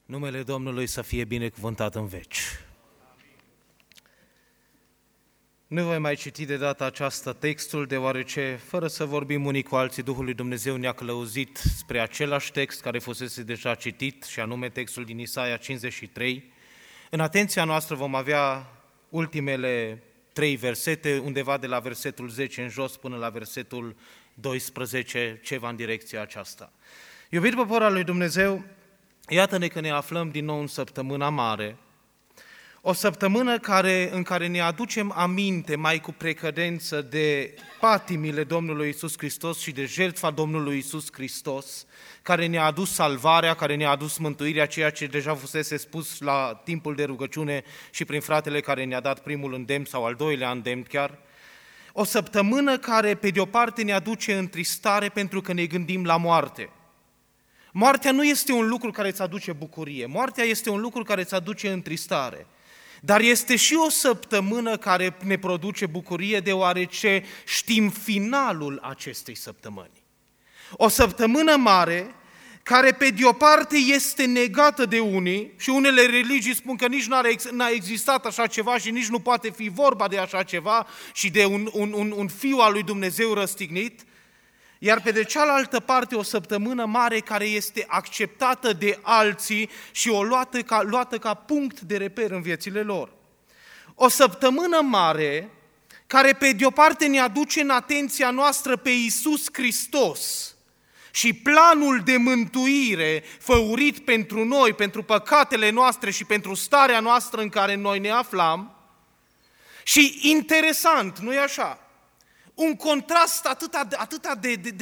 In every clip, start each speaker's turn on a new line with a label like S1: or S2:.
S1: Numele Domnului să fie binecuvântat în veci. Nu voi mai citi de data aceasta textul, deoarece, fără să vorbim unii cu alții, Duhul lui Dumnezeu ne-a călăuzit spre același text care fusese deja citit, și anume textul din Isaia 53. În atenția noastră vom avea ultimele 3 versete, undeva de la versetul 10 în jos până la versetul 12, ceva în direcția aceasta. Iubit popor al lui Dumnezeu, iată-ne că ne aflăm din nou în săptămâna mare, o săptămână în care ne aducem aminte mai cu precădență de patimile Domnului Iisus Hristos și de jertfa Domnului Iisus Hristos, care ne-a adus salvarea, care ne-a adus mântuirea, ceea ce deja fusese spus la timpul de rugăciune și prin fratele care ne-a dat primul îndemn sau al doilea îndemn chiar. O săptămână care, pe de-o parte, ne aduce întristare pentru că ne gândim la moarte. Moartea nu este un lucru care îți aduce bucurie, moartea este un lucru care îți aduce întristare, dar este și o săptămână care ne produce bucurie, deoarece știm finalul acestei săptămâni. O săptămână mare care, pe de o parte, este negată de unii, și unele religii spun că nici n-a existat așa ceva și nici nu poate fi vorba de așa ceva și de un fiu al lui Dumnezeu răstignit, iar pe de cealaltă parte o săptămână mare care este acceptată de alții și luată ca punct de reper în viețile lor. O săptămână mare care pe de o parte ne aduce în atenția noastră pe Iisus Hristos și planul de mântuire făurit pentru noi, pentru păcatele noastre și pentru starea noastră în care noi ne aflam. Și interesant, nu-i așa? Un contrast atât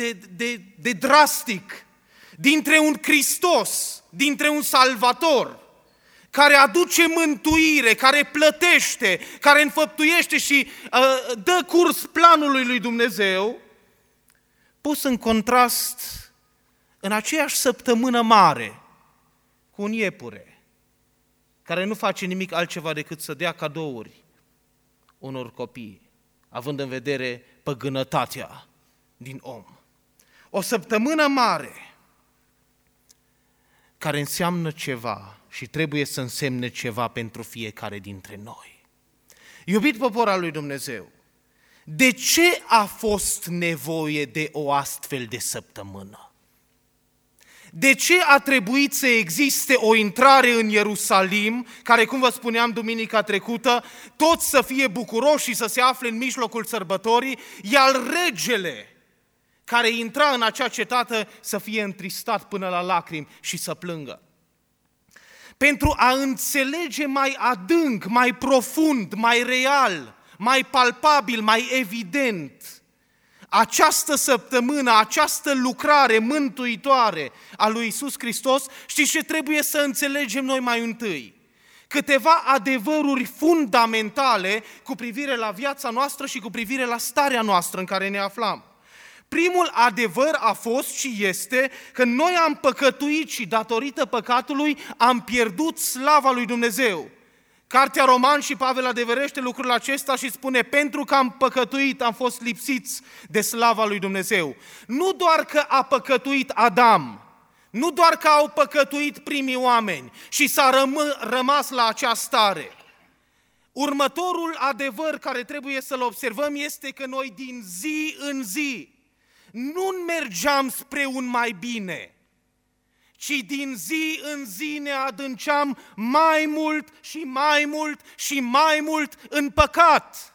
S1: de drastic dintre un Hristos, dintre un Salvator, care aduce mântuire, care plătește, care înfăptuiește și dă curs planului lui Dumnezeu, pus în contrast în aceeași săptămână mare cu un iepure, care nu face nimic altceva decât să dea cadouri unor copii, având în vedere păgânătatea din om. O săptămână mare care înseamnă ceva și trebuie să însemne ceva pentru fiecare dintre noi. Iubit popor al lui Dumnezeu, de ce a fost nevoie de o astfel de săptămână? De ce a trebuit să existe o intrare în Ierusalim, care, cum vă spuneam duminica trecută, toți să fie bucuroși și să se afle în mijlocul sărbătorii, iar regele care intra în acea cetate să fie întristat până la lacrimi și să plângă? Pentru a înțelege mai adânc, mai profund, mai real, mai palpabil, mai evident această săptămână, această lucrare mântuitoare a lui Iisus Hristos, știți ce trebuie să înțelegem noi mai întâi? Câteva adevăruri fundamentale cu privire la viața noastră și cu privire la starea noastră în care ne aflam. Primul adevăr a fost și este că noi am păcătuit și datorită păcatului am pierdut slava lui Dumnezeu. Cartea Romani și Pavel adeverește lucrul acesta și spune: pentru că am păcătuit, am fost lipsiți de slava lui Dumnezeu. Nu doar că a păcătuit Adam, nu doar că au păcătuit primii oameni și s-a rămas la acea stare. Următorul adevăr care trebuie să-l observăm este că noi din zi în zi nu mergeam spre un mai bine, ci din zi în zi ne adânceam mai mult și mai mult și mai mult în păcat.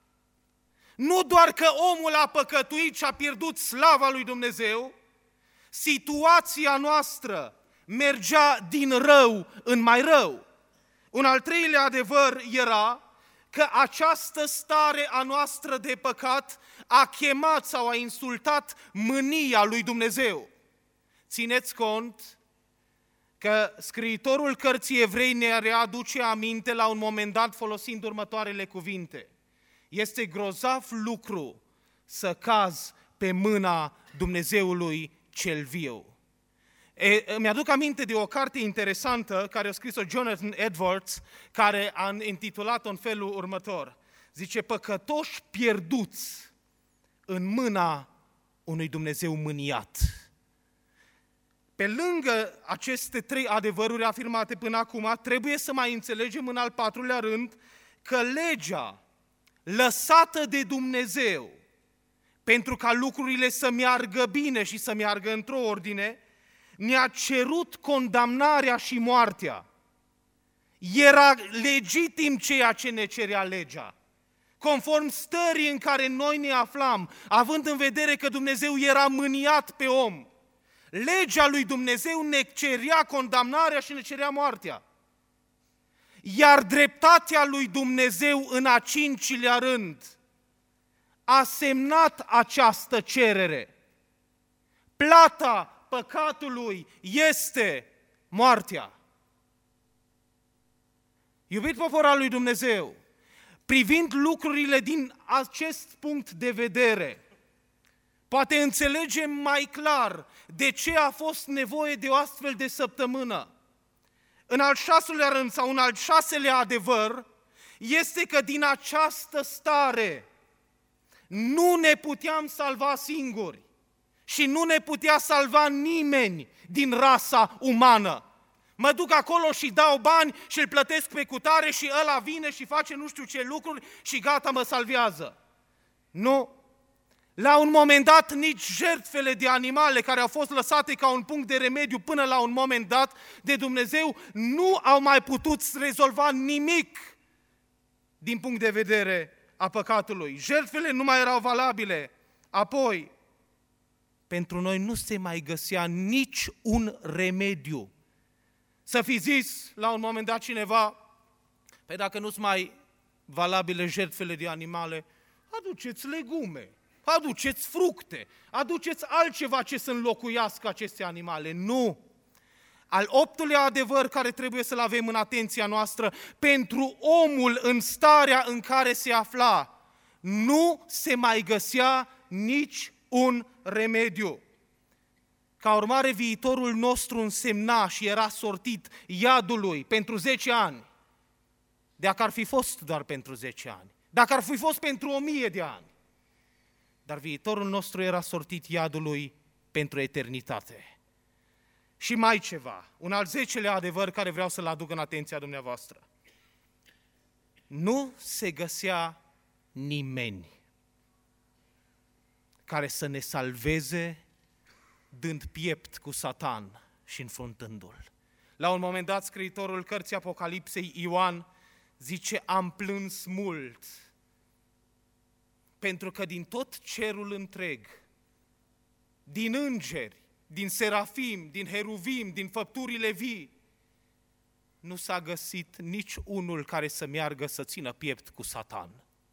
S1: Nu doar că omul a păcătuit și a pierdut slava lui Dumnezeu, situația noastră mergea din rău în mai rău. Un al treilea adevăr era că această stare a noastră de păcat a chemat sau a insultat mânia lui Dumnezeu. Țineți cont că scriitorul cărții Evrei ne readuce aminte la un moment dat folosind următoarele cuvinte: este grozav lucru să cazi pe mâna Dumnezeului cel viu. Îmi aduc aminte de o carte interesantă care a scris-o Jonathan Edwards, care a intitulat-o în felul următor. Zice: păcătoși pierduți în mâna unui Dumnezeu mâniat. Pe lângă aceste 3 adevăruri afirmate până acum, trebuie să mai înțelegem în al 4-lea rând că legea lăsată de Dumnezeu pentru ca lucrurile să meargă bine și să meargă într-o ordine, ne-a cerut condamnarea și moartea. Era legitim ceea ce ne cerea legea, conform stării în care noi ne aflam, având în vedere că Dumnezeu era mâniat pe om. Legea lui Dumnezeu ne cerea condamnarea și ne cerea moartea. Iar dreptatea lui Dumnezeu în a 5-lea rând a semnat această cerere. Plata păcatului este moartea. Iubit popor al lui Dumnezeu, privind lucrurile din acest punct de vedere, poate înțelegem mai clar de ce a fost nevoie de o astfel de săptămână. În al 6-lea rând sau în al 6-lea adevăr este că din această stare nu ne puteam salva singuri și nu ne putea salva nimeni din rasa umană. Mă duc acolo și dau bani și îl plătesc pe cutare și ăla vine și face nu știu ce lucruri și gata, mă salvează. Nu. La un moment dat, nici jertfele de animale care au fost lăsate ca un punct de remediu până la un moment dat de Dumnezeu nu au mai putut rezolva nimic din punct de vedere a păcatului. Jertfele nu mai erau valabile. Apoi, pentru noi nu se mai găsea nici un remediu. Să fi zis la un moment dat cineva, păi dacă nu-s mai valabile jertfele de animale, aduceți legume, aduceți fructe, aduceți altceva ce să înlocuiască aceste animale. Nu! Al 8-lea adevăr care trebuie să-l avem în atenția noastră, pentru omul în starea în care se afla, nu se mai găsea nici un remediu. Ca urmare, viitorul nostru însemna și era sortit iadului pentru 10 ani. Dacă ar fi fost doar pentru 10 ani, dacă ar fi fost pentru 1000 de ani. Dar viitorul nostru era sortit iadului pentru eternitate. Și mai ceva, un al 10-lea adevăr care vreau să-l aduc în atenția dumneavoastră. Nu se găsea nimeni care să ne salveze dând piept cu Satan și înfruntându-l. La un moment dat, scriitorul cărții Apocalipsei, Ioan, zice, am plâns mult, pentru că din tot cerul întreg, din îngeri, din serafim, din heruvim, din făpturile vii, nu s-a găsit nici unul care să meargă să țină piept cu Satan.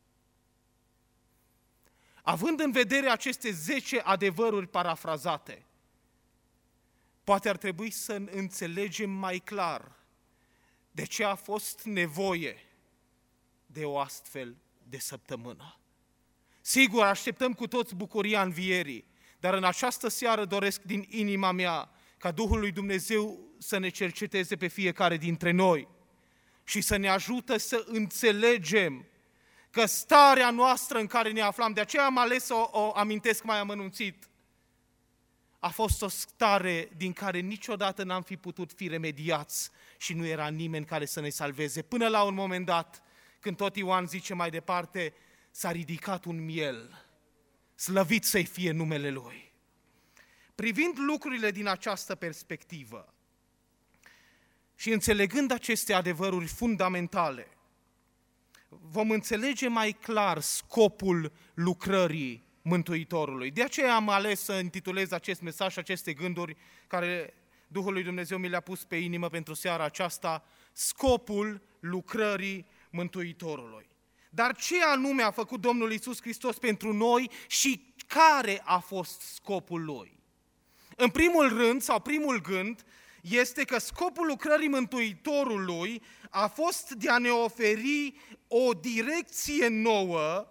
S1: Având în vedere aceste 10 adevăruri parafrazate, poate ar trebui să înțelegem mai clar de ce a fost nevoie de o astfel de săptămână. Sigur, așteptăm cu toți bucuria învierii, dar în această seară doresc din inima mea ca Duhul lui Dumnezeu să ne cerceteze pe fiecare dintre noi și să ne ajute să înțelegem că starea noastră în care ne aflam, de aceea am ales să o amintesc mai amănunțit, a fost o stare din care niciodată n-am fi putut fi remediați și nu era nimeni care să ne salveze. Până la un moment dat, când tot Ioan zice mai departe, s-a ridicat un miel, slăvit să-i fie numele Lui. Privind lucrurile din această perspectivă și înțelegând aceste adevăruri fundamentale, vom înțelege mai clar scopul lucrării Mântuitorului. De aceea am ales să intitulez acest mesaj și aceste gânduri care Duhul lui Dumnezeu mi le-a pus pe inimă pentru seara aceasta, scopul lucrării Mântuitorului. Dar ce anume a făcut Domnul Iisus Hristos pentru noi și care a fost scopul Lui? În primul rând, sau primul gând, este că scopul lucrării Mântuitorului a fost de a ne oferi o direcție nouă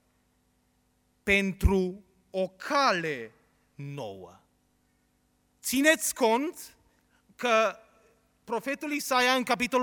S1: pentru o cale nouă. Țineți cont că profetul Isaia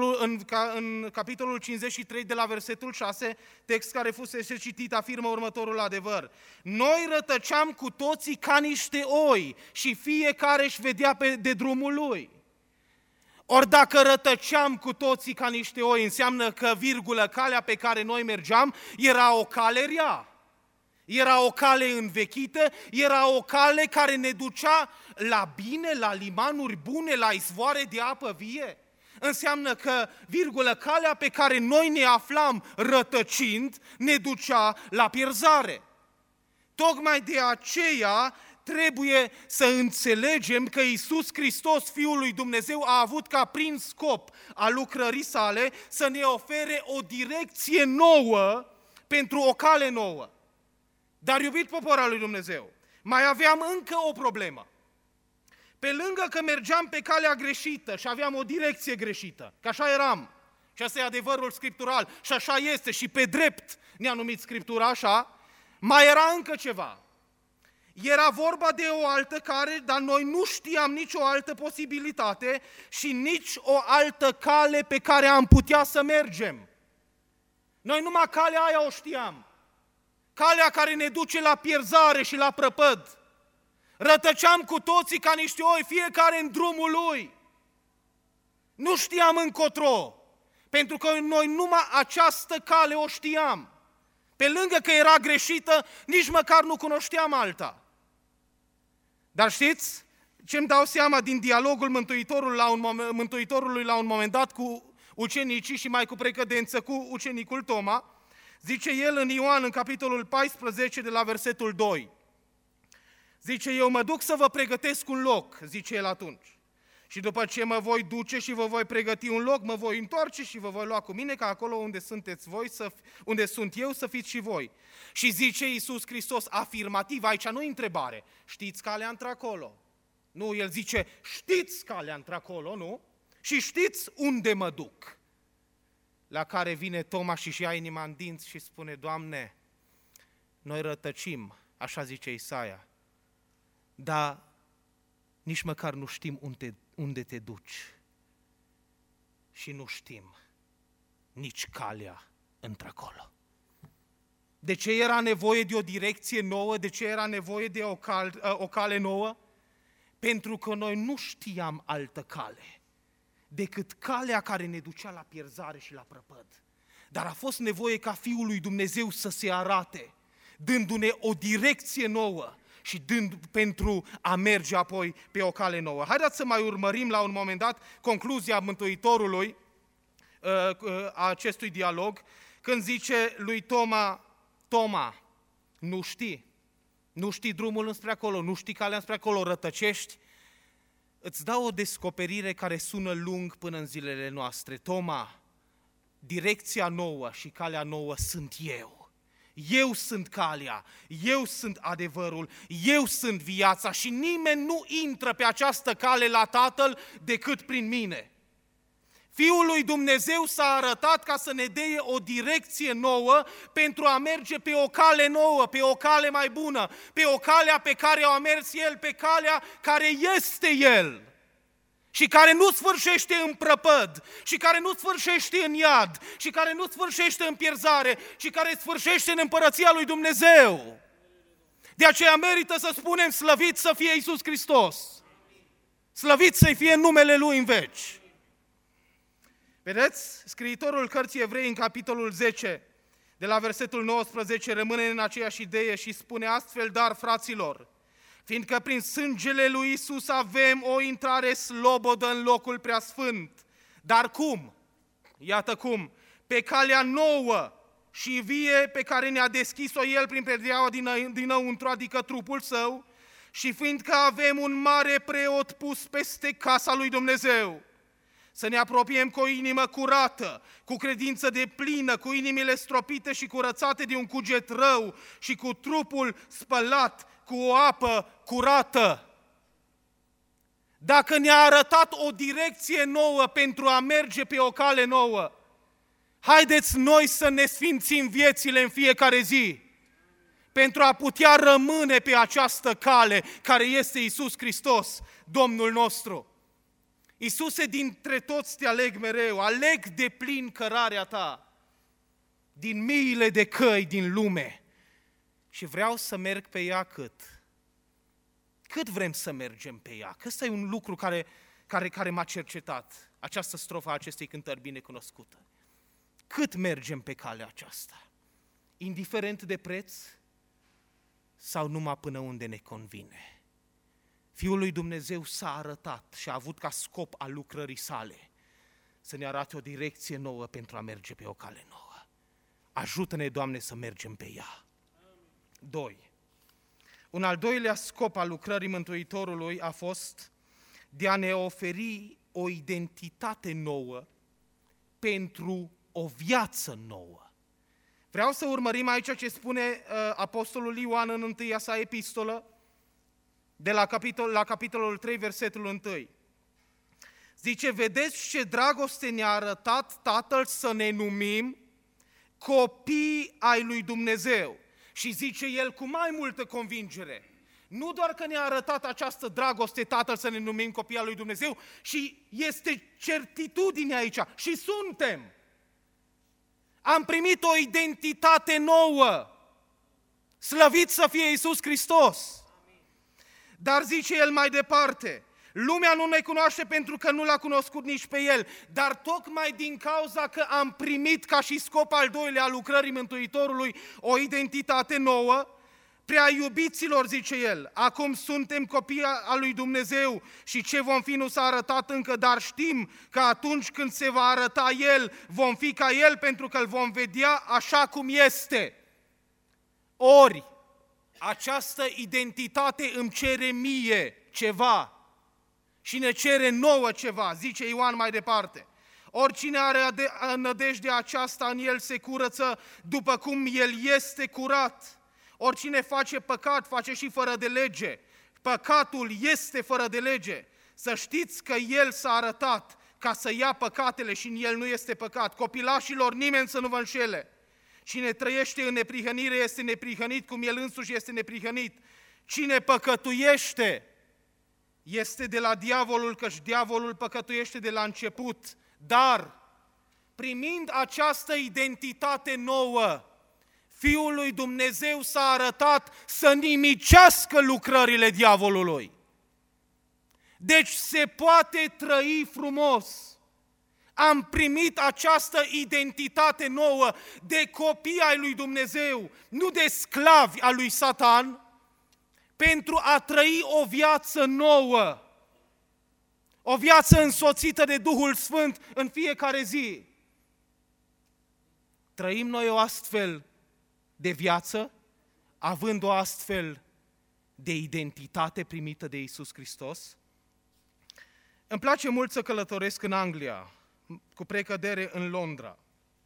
S1: în capitolul 53 de la versetul 6, text care fusese citit, afirmă următorul adevăr. Noi rătăceam cu toții ca niște oi și fiecare își vedea de drumul lui. Ori dacă rătăceam cu toții ca niște oi, înseamnă că, calea pe care noi mergeam era o cale rea. Era o cale învechită, era o cale care ne ducea la bine, la limanuri bune, la izvoare de apă vie. Înseamnă că, calea pe care noi ne aflam rătăcind, ne ducea la pierzare. Tocmai de aceea trebuie să înțelegem că Iisus Hristos, Fiul lui Dumnezeu, a avut ca prin scop al lucrării sale să ne ofere o direcție nouă pentru o cale nouă. Dar, iubit popor al lui Dumnezeu, mai aveam încă o problemă. Pe lângă că mergeam pe calea greșită și aveam o direcție greșită, că așa eram, și asta e adevărul scriptural, și așa este, și pe drept ne-a numit Scriptura așa, mai era încă ceva. Era vorba de o altă cale, dar noi nu știam nicio altă posibilitate și nici o altă cale pe care am putea să mergem. Noi numai calea aia o știam. Calea care ne duce la pierzare și la prăpăd. Rătăceam cu toții ca niște oi, fiecare în drumul lui. Nu știam încotro, pentru că noi numai această cale o știam. Pe lângă că era greșită, nici măcar nu cunoșteam alta. Dar știți ce-mi dau seama din dialogul Mântuitorului la un moment dat cu ucenicii și mai cu precădență cu ucenicul Toma? Zice el în Ioan, în capitolul 14, de la versetul 2. Zice, eu mă duc să vă pregătesc un loc, zice el atunci. Și după ce mă voi duce și vă voi pregăti un loc, mă voi întoarce și vă voi lua cu mine, ca acolo unde sunteți voi, unde sunt eu, să fiți și voi. Și zice Iisus Hristos afirmativ, aici nu întrebare, știți calea într-acolo? Nu, el zice, știți calea într-acolo, nu? Și știți unde mă duc? La care vine Toma și ia inima în dinți și spune, Doamne, noi rătăcim, așa zice Isaia, dar nici măcar nu știm unde te duci și nu știm nici calea într-acolo. De ce era nevoie de o direcție nouă? De ce era nevoie de o cale nouă? Pentru că noi nu știam altă cale decât calea care ne ducea la pierzare și la prăpăd. Dar a fost nevoie ca Fiul lui Dumnezeu să se arate, dându-ne o direcție nouă și dând pentru a merge apoi pe o cale nouă. Haideți să mai urmărim la un moment dat concluzia Mântuitorului a acestui dialog, când zice lui Toma, Toma, nu știi drumul înspre acolo, nu știi calea înspre acolo, rătăcești. Îți dau o descoperire care sună lung până în zilele noastre. Toma, direcția nouă și calea nouă sunt eu. Eu sunt calea, eu sunt adevărul, eu sunt viața și nimeni nu intră pe această cale la Tatăl decât prin mine. Fiul lui Dumnezeu s-a arătat ca să ne dea o direcție nouă pentru a merge pe o cale nouă, pe o cale mai bună, pe o cale pe care a mers El, pe calea care este El și care nu sfârșește în prăpăd, și care nu sfârșește în iad, și care nu sfârșește în pierzare, ci care sfârșește în împărăția lui Dumnezeu. De aceea merită să spunem, slăvit să fie Iisus Hristos, slăvit să fie numele Lui în veci. Vedeți? Scriitorul cărții Evrei în capitolul 10, de la versetul 19, rămâne în aceeași idee și spune astfel, dar fraților, fiindcă prin sângele lui Iisus avem o intrare slobodă în locul preasfânt. Dar cum? Iată cum, pe calea nouă și vie pe care ne-a deschis-o El prin predeaua dinăuntru, adică trupul Său, și fiindcă avem un mare preot pus peste casa lui Dumnezeu, să ne apropiem cu o inimă curată, cu credință deplină, cu inimile stropite și curățate de un cuget rău și cu trupul spălat cu o apă curată. Dacă ne-a arătat o direcție nouă pentru a merge pe o cale nouă, haideți noi să ne sfințim viețile în fiecare zi, pentru a putea rămâne pe această cale care este Iisus Hristos, Domnul nostru. Iisuse, dintre toți te aleg mereu, aleg de plin cărarea ta, din miile de căi din lume. Și vreau să merg pe ea cât? Cât vrem să mergem pe ea? Că ăsta e un lucru care m-a cercetat, această strofă a acestei cântări binecunoscută. Cât mergem pe calea aceasta? Indiferent de preț sau numai până unde ne convine? Fiul lui Dumnezeu s-a arătat și a avut ca scop al lucrării sale să ne arate o direcție nouă pentru a merge pe o cale nouă. Ajută-ne, Doamne, să mergem pe ea. 2. Un al doilea scop al lucrării Mântuitorului a fost de a ne oferi o identitate nouă pentru o viață nouă. Vreau să urmărim aici ce spune apostolul Ioan în întâia sa epistolă, de la capitolul 3, versetul 1. Zice, vedeți ce dragoste ne-a arătat Tatăl să ne numim copii ai lui Dumnezeu. Și zice el cu mai multă convingere, nu doar că ne-a arătat această dragoste Tatăl să ne numim copii ai lui Dumnezeu, și este certitudine aici, și suntem. Am primit o identitate nouă. Slăvit să fie Iisus Hristos! Dar zice el mai departe, lumea nu ne cunoaște pentru că nu l-a cunoscut nici pe el, dar tocmai din cauza că am primit ca și scop al doilea al lucrării Mântuitorului o identitate nouă, prea iubiților, zice el, acum suntem copii al lui Dumnezeu și ce vom fi nu s-a arătat încă, dar știm că atunci când se va arăta el, vom fi ca el pentru că îl vom vedea așa cum este. Ori, această identitate îmi cere mie ceva și ne cere nouă ceva, zice Ioan mai departe. Oricine are nădejdea aceasta în el se curăță după cum el este curat. Oricine face păcat face și fără de lege. Păcatul este fără de lege. Să știți că el s-a arătat ca să ia păcatele și în el nu este păcat. Copilașilor, nimeni să nu vă înșele. Cine trăiește în neprihănire este neprihănit, cum el însuși este neprihănit. Cine păcătuiește este de la diavolul, căci diavolul păcătuiește de la început. Dar, primind această identitate nouă, Fiul lui Dumnezeu s-a arătat să nimicească lucrările diavolului. Deci se poate trăi frumos. Am primit această identitate nouă de copii ai lui Dumnezeu, nu de sclavi al lui Satan, pentru a trăi o viață nouă, o viață însoțită de Duhul Sfânt în fiecare zi. Trăim noi o astfel de viață, având o astfel de identitate primită de Iisus Hristos? Îmi place mult să călătoresc în Anglia, cu precădere în Londra.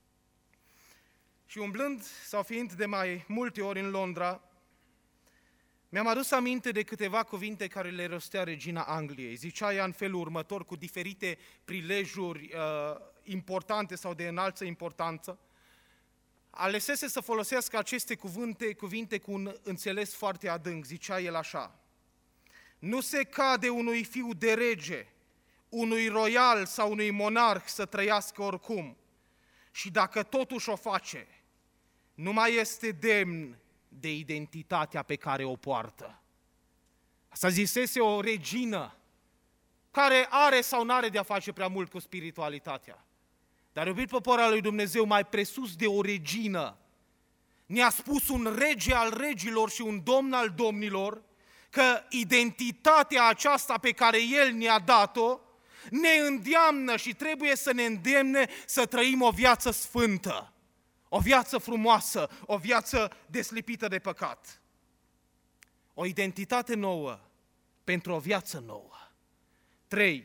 S1: Și umblând sau fiind de mai multe ori în Londra, mi-am adus aminte de câteva cuvinte care le rostea regina Angliei. Zicea ea în felul următor, cu diferite prilejuri importante sau de înaltă importanță. Alesese să folosească aceste cuvinte cu un înțeles foarte adânc. Zicea el așa: nu se cade unui fiu de rege, unui royal sau unui monarh să trăiască oricum. Și dacă totuși o face, nu mai este demn de identitatea pe care o poartă. Asta zisese o regină care are sau nu are de-a face prea mult cu spiritualitatea. Dar iubit popor al lui Dumnezeu, mai presus de o regină, ne-a spus un rege al regilor și un domn al domnilor că identitatea aceasta pe care El ne-a dat-o ne îndeamnă și trebuie să ne îndemne să trăim o viață sfântă, o viață frumoasă, o viață deslipită de păcat. O identitate nouă pentru o viață nouă. 3.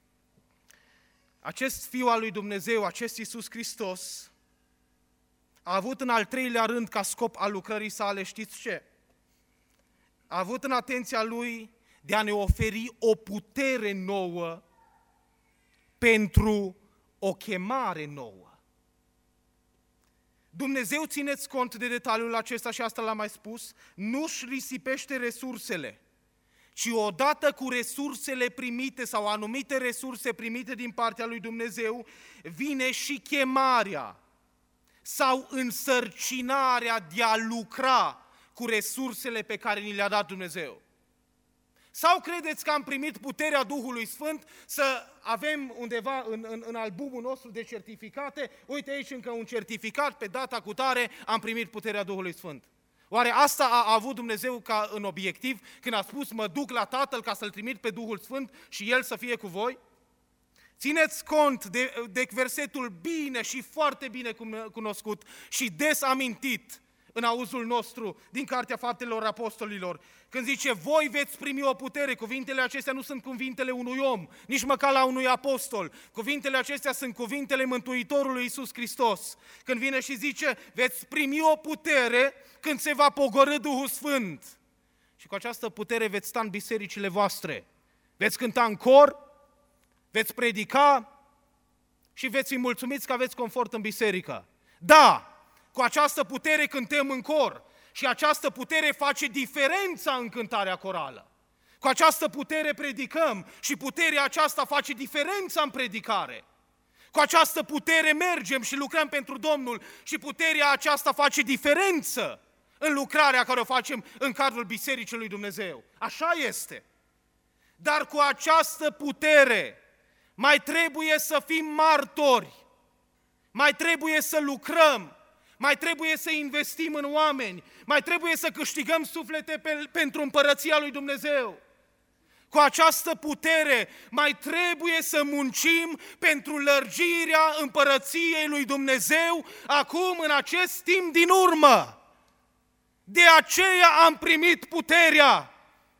S1: Acest Fiu al lui Dumnezeu, acest Iisus Hristos, a avut în al treilea rând ca scop al lucrării sale, știți ce? A avut în atenția Lui de a ne oferi o putere nouă pentru o chemare nouă. Dumnezeu, țineți cont de detaliul acesta și asta l-am mai spus, nu-și risipește resursele, ci odată cu resursele primite sau anumite resurse primite din partea lui Dumnezeu, vine și chemarea sau însărcinarea de a lucra cu resursele pe care ni le-a dat Dumnezeu. Sau credeți că am primit puterea Duhului Sfânt să avem undeva în albumul nostru de certificate, uite aici încă un certificat, pe data cu tare am primit puterea Duhului Sfânt. Oare asta a avut Dumnezeu ca în obiectiv când a spus mă duc la Tatăl ca să-L trimit pe Duhul Sfânt și El să fie cu voi? Țineți cont de versetul bine și foarte bine cunoscut și des amintit în auzul nostru din Cartea Faptelor Apostolilor, când zice, voi veți primi o putere. Cuvintele acestea nu sunt cuvintele unui om, nici măcar la unui apostol. Cuvintele acestea sunt cuvintele Mântuitorului Iisus Hristos. Când vine și zice, veți primi o putere când se va pogorî Duhul Sfânt. Și cu această putere veți sta în bisericile voastre. Veți cânta în cor, veți predica și veți fi mulțumiți că aveți confort în biserică. Da! Cu această putere cântăm în cor și această putere face diferența în cântarea corală. Cu această putere predicăm și puterea aceasta face diferența în predicare. Cu această putere mergem și lucrăm pentru Domnul și puterea aceasta face diferență în lucrarea care o facem în cadrul Bisericii lui Dumnezeu. Așa este. Dar cu această putere mai trebuie să fim martori, mai trebuie să lucrăm, mai trebuie să investim în oameni, mai trebuie să câștigăm suflete pentru împărăția lui Dumnezeu. Cu această putere mai trebuie să muncim pentru lărgirea împărăției lui Dumnezeu acum, în acest timp din urmă. De aceea am primit puterea,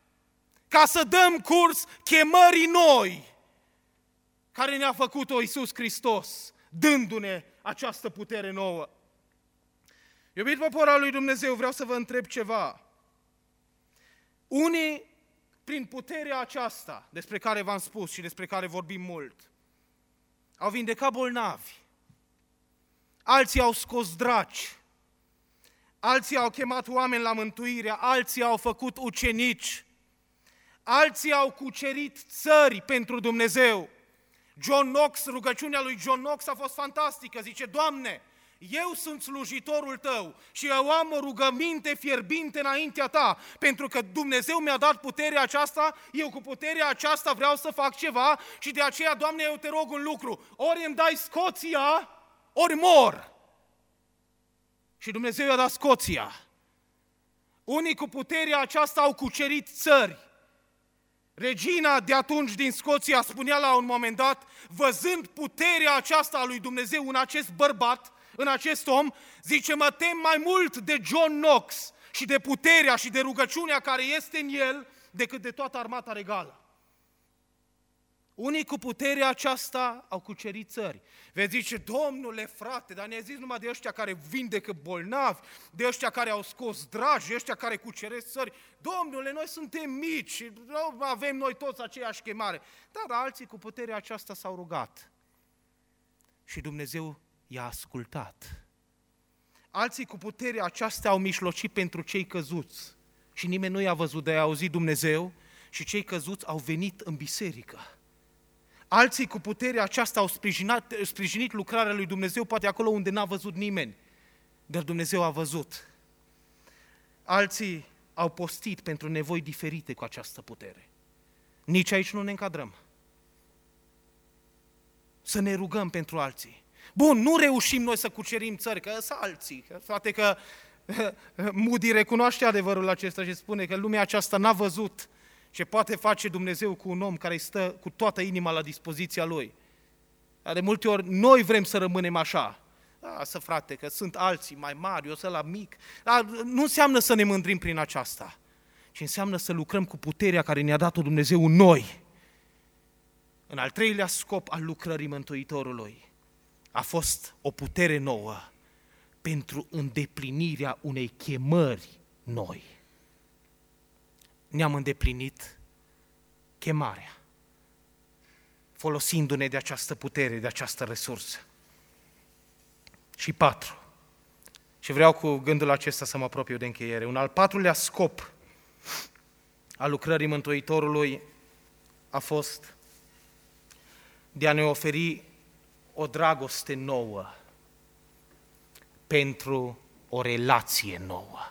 S1: ca să dăm curs chemării noi, care ne-a făcut-o Iisus Hristos, dându-ne această putere nouă. Iubit popor al lui Dumnezeu, vreau să vă întreb ceva. Unii, prin puterea aceasta, despre care v-am spus și despre care vorbim mult, au vindecat bolnavi, alții au scos draci, alții au chemat oameni la mântuire, alții au făcut ucenici, alții au cucerit țări pentru Dumnezeu. John Knox, rugăciunea lui John Knox a fost fantastică, zice, Doamne, eu sunt slujitorul Tău și eu am o rugăminte fierbinte înaintea Ta, pentru că Dumnezeu mi-a dat puterea aceasta, eu cu puterea aceasta vreau să fac ceva și de aceea, Doamne, eu Te rog un lucru, ori îmi dai Scoția, ori mor. Și Dumnezeu i-a dat Scoția. Unii cu puterea aceasta au cucerit țări. Regina de atunci din Scoția spunea la un moment dat, văzând puterea aceasta a lui Dumnezeu în acest bărbat, în acest om, zice, mă tem mai mult de John Knox și de puterea și de rugăciunea care este în el, decât de toată armata regală. Unii cu puterea aceasta au cucerit țări. Veți zice, Domnule frate, dar ne-ai zis numai de ăștia care vindecă bolnavi, de ăștia care au scos dragi, de ăștia care cuceresc țări. Domnule, noi suntem mici, nu avem noi toți aceeași chemare. Dar alții cu puterea aceasta s-au rugat. Și Dumnezeu i-a ascultat. Alții cu puterea aceasta au mijlocit pentru cei căzuți. Și nimeni nu i-a văzut, de a auzit Dumnezeu și cei căzuți au venit în biserică. Alții cu puterea aceasta au sprijinit lucrarea lui Dumnezeu, poate acolo unde n-a văzut nimeni, dar Dumnezeu a văzut. Alții au postit pentru nevoi diferite cu această putere. Nici aici nu ne încadrăm. Să ne rugăm pentru alții. Bun, nu reușim noi să cucerim țări, că sunt alții. Poate că Moody recunoaște adevărul acesta și spune că lumea aceasta n-a văzut ce poate face Dumnezeu cu un om care stă cu toată inima la dispoziția lui. Dar de multe ori noi vrem să rămânem așa. Lasă frate, că sunt alții mai mari, eu sunt la mic. Dar nu înseamnă să ne mândrim prin aceasta, ci înseamnă să lucrăm cu puterea care ne-a dat-o Dumnezeu în noi. În al treilea scop al lucrării Mântuitorului a fost o putere nouă pentru îndeplinirea unei chemări noi. Ne-am îndeplinit chemarea, folosindu-ne de această putere, de această resursă. Și 4. Și vreau cu gândul acesta să mă apropiu de încheiere. Un al 4-lea scop a lucrării Mântuitorului a fost de a ne oferi o dragoste nouă pentru o relație nouă.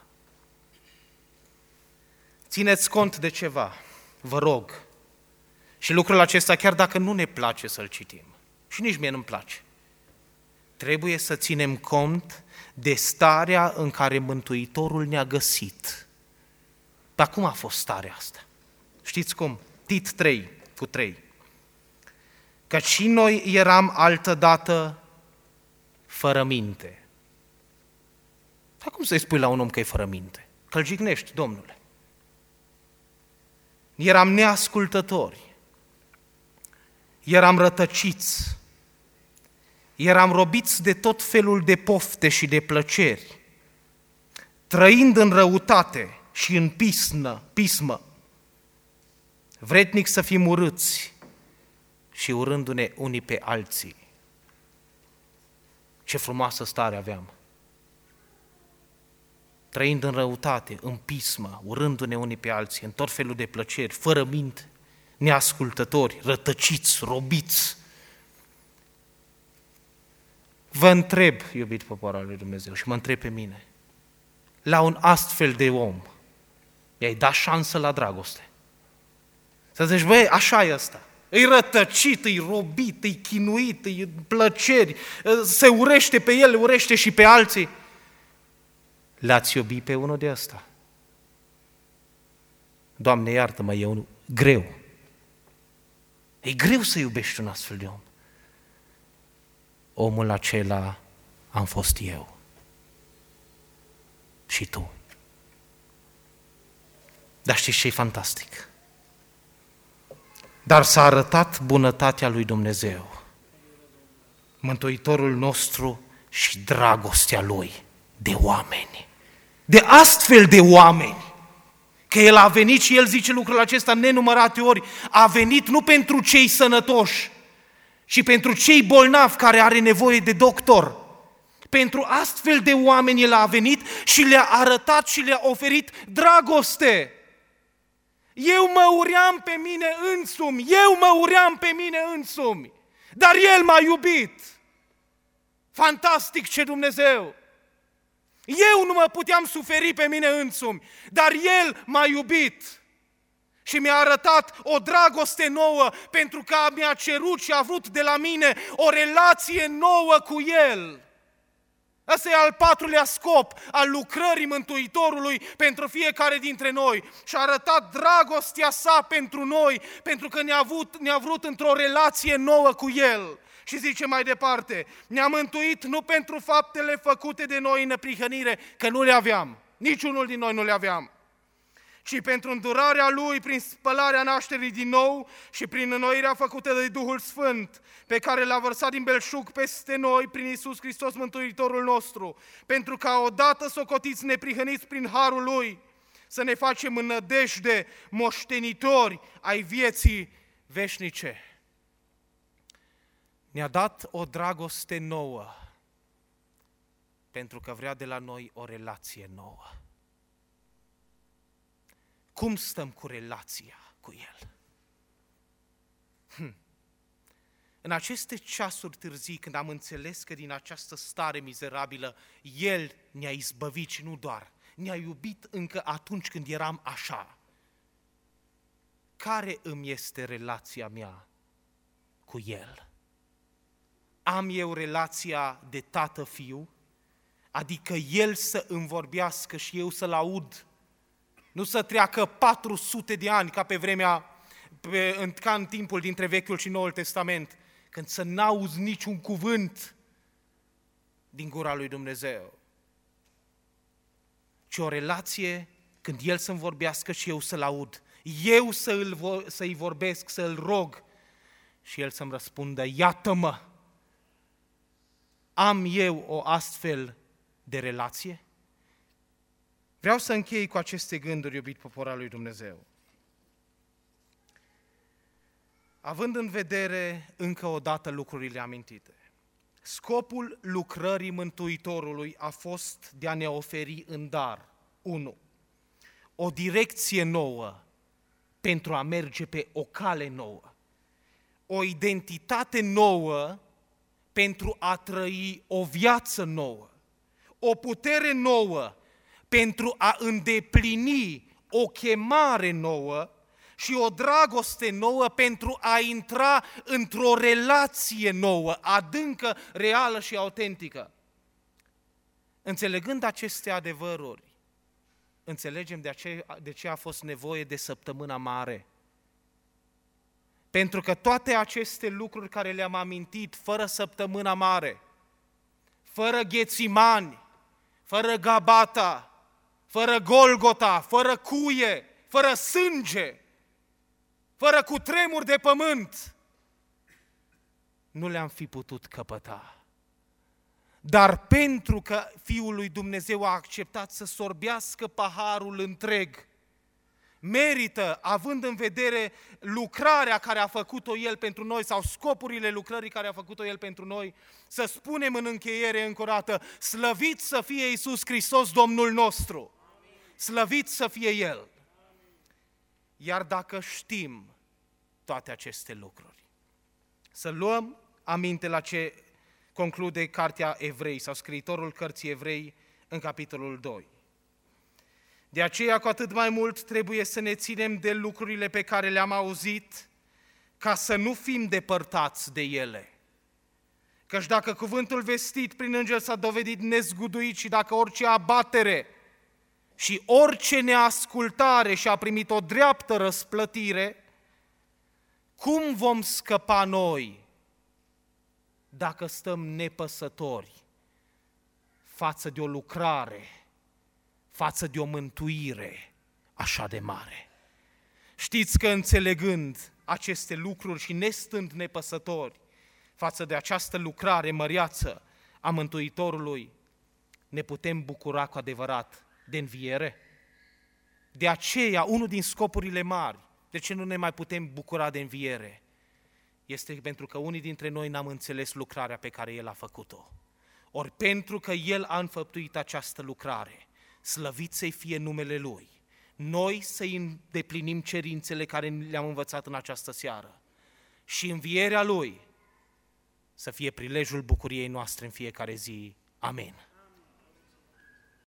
S1: Țineți cont de ceva, vă rog, și lucrul acesta, chiar dacă nu ne place să-l citim, și nici mie nu-mi place, trebuie să ținem cont de starea în care Mântuitorul ne-a găsit. Dar cum a fost starea asta? Știți cum? Tit 3:3. Căci și noi eram altădată fără minte. Dar cum să-i spui la un om că e fără minte? Că-l jignești, Domnule. Eram neascultători, eram rătăciți, eram robiți de tot felul de pofte și de plăceri, trăind în răutate și în pismă, vrednic să fim urâți și urându-ne unii pe alții. Ce frumoasă stare aveam! Trăind în răutate, în pismă, urându-ne unii pe alții, în tot felul de plăceri, fără minte, neascultători, rătăciți, robiți. Vă întreb, iubit popor al lui Dumnezeu, și mă întreb pe mine, la un astfel de om, i-ai dat șansă la dragoste? Să zici, băi, așa e ăsta, e rătăcit, e robit, e chinuit, e plăceri, se urește pe el, urește și pe alții. L-ați iubit pe unul de ăsta? Doamne, iartă-mă, e greu. E greu să iubești un astfel de om. Omul acela am fost eu. Și tu. Dar știți ce e fantastic? Dar s-a arătat bunătatea lui Dumnezeu, Mântuitorul nostru și dragostea Lui de oameni. De astfel de oameni. Că El a venit și El zice lucrul acesta nenumărate ori, a venit nu pentru cei sănătoși, ci pentru cei bolnavi care are nevoie de doctor. Pentru astfel de oameni El a venit și le-a arătat și le-a oferit dragoste. Eu mă uream pe mine însumi, dar El m-a iubit. Fantastic, ce Dumnezeu! Eu nu mă puteam suferi pe mine însumi, dar El m-a iubit și mi-a arătat o dragoste nouă pentru că mi-a cerut și a vrut de la mine o relație nouă cu El. Ăsta e al patrulea scop al lucrării Mântuitorului pentru fiecare dintre noi. Și-a arătat dragostea sa pentru noi, pentru că ne-a vrut într-o relație nouă cu El. Și zice mai departe, ne-a mântuit nu pentru faptele făcute de noi în neprihănire, că nu le aveam, niciunul din noi nu le aveam, ci pentru îndurarea Lui prin spălarea nașterii din nou și prin înnoirea făcută de Duhul Sfânt, pe care l-a vărsat din belșug peste noi prin Iisus Hristos Mântuitorul nostru, pentru ca odată socotiți neprihăniți prin harul Lui, să ne facem în nădejde moștenitori ai vieții veșnice. Ne-a dat o dragoste nouă, pentru că vrea de la noi o relație nouă. Cum stăm cu relația cu El? În aceste ceasuri târzii, când am înțeles că din această stare mizerabilă El ne-a izbăvit și nu doar, ne-a iubit încă atunci când eram așa. Care îmi este relația mea cu El? Am eu relația de tată-fiu? Adică El să îmi vorbească și eu să-L aud? Nu să treacă 400 de ani ca pe vremea, ca în timpul dintre Vechiul și Noul Testament, când să n-auzi niciun cuvânt din gura lui Dumnezeu. Ci o relație când El să-mi vorbească și eu să-L aud. Eu să-i vorbesc, să-L rog și El să-mi răspundă, iată-mă! Am eu o astfel de relație? Vreau să închei cu aceste gânduri, iubit popor al lui Dumnezeu. Având în vedere încă o dată lucrurile amintite, scopul lucrării Mântuitorului a fost de a ne oferi în dar, 1. O direcție nouă pentru a merge pe o cale nouă, o identitate nouă pentru a trăi o viață nouă, o putere nouă pentru a îndeplini o chemare nouă și o dragoste nouă pentru a intra într-o relație nouă, adâncă, reală și autentică. Înțelegând aceste adevăruri, înțelegem de ce a fost nevoie de săptămâna mare. Pentru că toate aceste lucruri care le-am amintit, fără săptămâna mare, fără Ghețimani, fără Gabata, fără Golgota, fără cuie, fără sânge, fără cutremur de pământ, nu le-am fi putut căpăta. Dar pentru că Fiul lui Dumnezeu a acceptat să sorbească paharul întreg, merită, având în vedere lucrarea care a făcut-o El pentru noi sau scopurile lucrării care a făcut-o El pentru noi, să spunem în încheiere încă o dată: slăvit să fie Iisus Hristos, Domnul nostru! Slăvit să fie El! Iar dacă știm toate aceste lucruri, să luăm aminte la ce conclude cartea Evrei sau scriitorul cărții Evrei în capitolul 2. De aceea, cu atât mai mult, trebuie să ne ținem de lucrurile pe care le-am auzit, ca să nu fim depărtați de ele. Căci dacă cuvântul vestit prin înger s-a dovedit nezguduit și dacă orice abatere și orice neascultare și-a primit o dreaptă răsplătire, cum vom scăpa noi dacă stăm nepăsători față de o lucrare, față de o mântuire așa de mare? Știți că înțelegând aceste lucruri și nestând nepăsători față de această lucrare măreață a Mântuitorului, ne putem bucura cu adevărat de înviere? De aceea, unul din scopurile mari, de ce nu ne mai putem bucura de înviere, este pentru că unii dintre noi n-am înțeles lucrarea pe care El a făcut-o. Ori pentru că El a înfăptuit această lucrare, slăvit să-i fie numele Lui, noi să-i îndeplinim cerințele care le-am învățat în această seară și învierea Lui să fie prilejul bucuriei noastre în fiecare zi. Amin.